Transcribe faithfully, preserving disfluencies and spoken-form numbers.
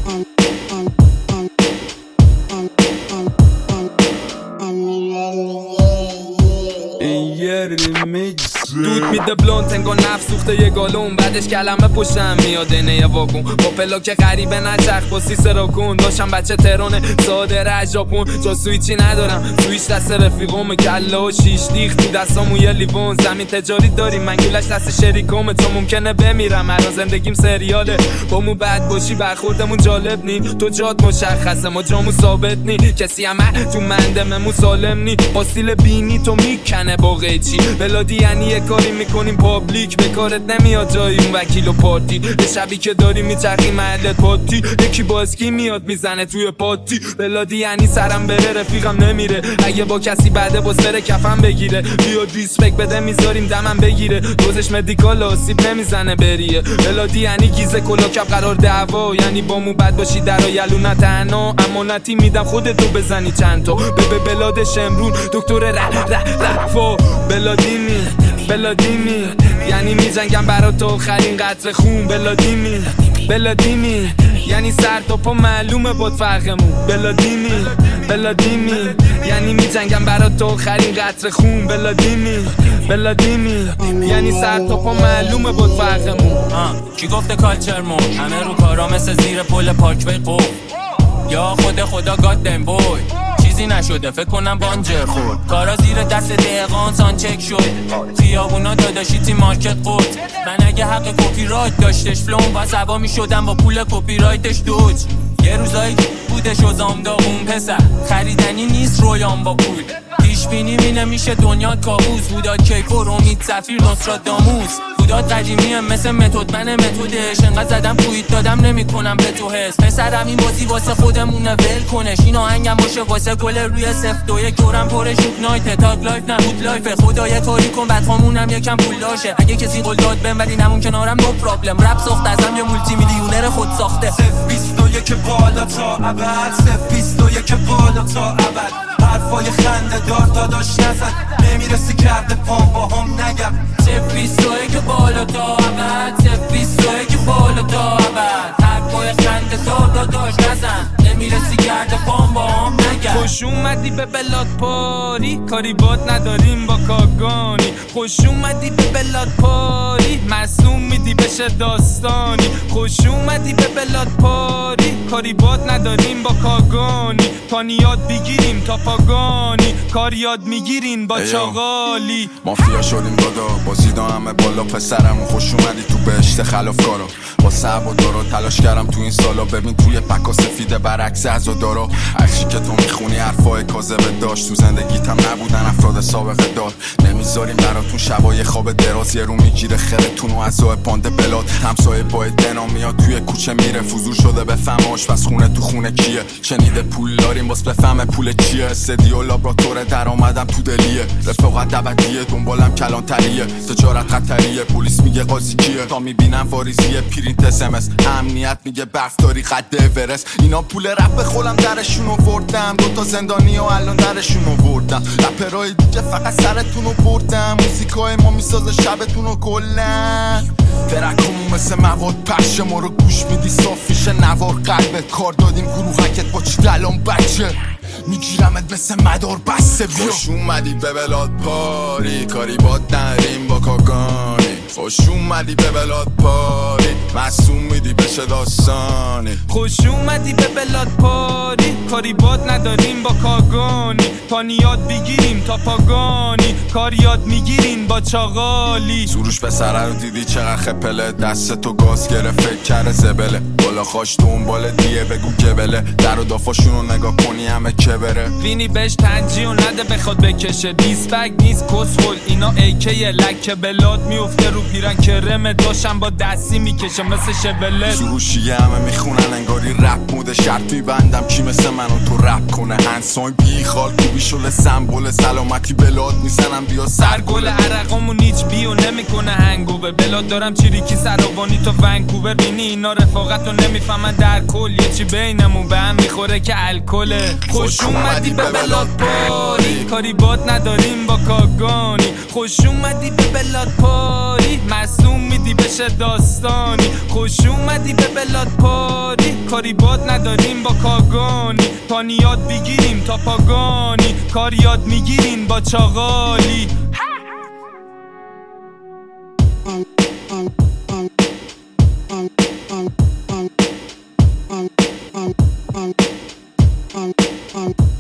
دود میده بلونت انگار نفس سوخته یه گالون، بعدش کلمه پشتم میاد اینه واگون با پلاک غریبه نچرخ با سیسه را کن. داشتم بچه ترونه ساده از ژاپن، جا سویچی ندارم سویچ دست رفیقم، کله و شیش دیخ تو دستامون یه لیوان. زمین تجاری داریم منگولش دست شریکمه، تو ممکنه بمیرم الان زندگیم سریاله. با مو بد باشی برخوردمون جالب نی، تو جات مشخصه ما جامو ثابت نی، کسی همه تو مندممون سالم نی. با استیل بینی تو میکنه با قیچی بلادی، یعنی یه کاری میکنیم پابلیک به کارت نمیاد جایی اون وکیل و پارتی. به شبی که داری میچرخی محلت پاتی، یکی با اسکی میاد میزنه توی پاتی. بلادی یعنی سرم بره رفیقم نمیره، اگه با کسی بعده با سر کفم بگیره. بیا ریسپکت بده میذاریم دمم بگیره، دوزش مدیکال آسیب نمیزنه بریه. بلادی یعنی گیزه کلاکب قرار دعوا، یعنی با مو بد باشی در یلو نه تنها. امانتی میدم خودتو بزنی چند تا به به بلاد شمرون دکتر ره ره رفا. بلادی می بلادی می یعنی میجنگم برا تو آخرین قطره خون. بلادی می بلادی می یعنی سر تا پا معلومه بود فرقمون. بلادی می بلادی می یعنی میجنگم برا تو آخرین قطره خون. بلادی می بلادی می یعنی سر تا پا معلومه بود فرقمون. کی گفته کالچر مون همه رو کارا مثل زیر پل پارکوی قو. یا خود خدا گادم بوی چیزی نشده فکر کنم بانجر خورد. کارا زیر دست دقیقان سان چک شد، خیابونا داداشی تی مارکت قد. من اگه حق کپی رایت داشتش فلوم و سبا می شدم با پول کپی رایتش دوج. یه روزایی بودش و زامداغون پسر خریدنی نیست رویان با پول. پیش بینی می نمیشه دنیا کابوس. بوداد کیفور امید سفیر نصراداموس. بوداد قدیمیه مثل متد من متدش، انقدر زدم توییت دادم نمی کنم به تو حس. پسرم این بازی واسه خودمونه ول کنش، این آهنگم باشه واسه گل روی سفت و یک دورم پر شوک نایت تاگ لایف نبود لایف. خدای کاری کن بعد خامونم یکم پول داشه، اگه کسی قول داد بهم ولی نمون کنارم نو پرابلم. رپ ساخت ازم یه مولتی میلیونر خود ساخته. صفر بیست و یک بالا تا ابد، صفر بیست و یک بالا تا ابد. حرفای خنده دار داداش نزد، نمیرسی کرده پام با هم نگم. صفر بیست و یک بالا تا ابد، صفر بیست و یک بالا تا ابد. حرفای خنده دار داداش نزد، نمیرسی کرده پام با هم نگم. خوش اومدی به بلاد پاری، کاری باد نداریم با کاگانی. خوش اومدی به بلاد پاری، معصوم میدی بشه داستانی. خوش اومدی به بلاد پاری، کاری باد نداریم با کاگانی. پانیاد بگیریم تا پاگانی، کاری یاد میگیرین با چاغالی. مافیا شدیم دادا بازیدان همه بالا، پسرم خوش اومدی تو بهشت خلافکارا. با صعب و دارا تلاش کردم تو این سالا، ببین توی پکا سفیده برعکس عزادارا. هرچی که تو میخونی حرفای کاذبه داشت، تو زندگیتم نبودن افراد سابقه دار. نمیذاریم براتون شبای خواب دراز، یه رو میگیره خرتون و عزای پانده بلاد. همسایه با دنا میاد توی کوچه میره، فضول شده بفهم آشپز خونه تو خونه کیه. شنیده پول داریم باز بفهمه پول چیه. استدیو لابراتوار درآمدم تو دلیه، رفاقت ابدیه دنبالم کلانتریه. تجارت خطریه پلیس میگه قاضی کیه. تا میبینم واریزیه پرینت اس ام اس، امنیت میگه برف داری قد اورست. اینا پول رپ خولم درشون آوردم، دوتا زندانی و الان درشون آوردم. رپرای دیگه فقط سرتون آوردم، موزیکای ما میسازه شبتون رو کلن. ترکمون مثل مواد پشه، ما رو گوش میدی صاف میشه نوار قلبت. کار دادیم گروهکت با چی دلان بچه، میگیرمت مثل مدار بسته. بیا خوش اومدی به بلاد پاری، کاری باد نریم با کاگانی. خوش اومدی به بلاد پاری، معصوم میدی بشه داستانی. خوش اومدی به بلاد پاری، کاری باد نداریم با کاگانی. پانیاد بگیریم تا پاگانی، کاری یاد میگیرین با چاغالی. سروش پسره رو دیدی چقدر خپله، دست تو گاز گرفت فکر کرده زبله. بالا خاش دنبال دیه بگو گبله، در و دافاشونو نگاه کنی همه کبره. وینی بهش تنجی و نده بخواد بکشه، دیسبگ نیست کسخل اینا ایکیه. لکه بلاد میفته رو پیرن کرمه، داشم با دستی میکشه مثل شبله. سروشیه همه میخونن انگاری رپ موده، شرط میبندم کی مثل منو تو رپ کنه. هنساین بی خال کوبی شله سمبل سلامتی بلاد میزنم بیا سرگل عرقامون هیچ بیو نمیکنه هنگوور. بلاد دارم چیریکی سرابانی تو ونکوور. بینی اینا رفاقت رو نمیفهمن در کل، یه چی بینمون به هم میخوره که الکله. خوش خوش اومدی به بلاد پاری، کاری باد نداریم با کاگانی. خوش اومدی به بلاد پاری، مصوم میدی بشه داستانی. خوش اومدی به بلاد پاری، کاری باد نداریم با کاگانی. پانیاد بگیریم تا پاگانی، کار یاد میگیریم با چاغالی. on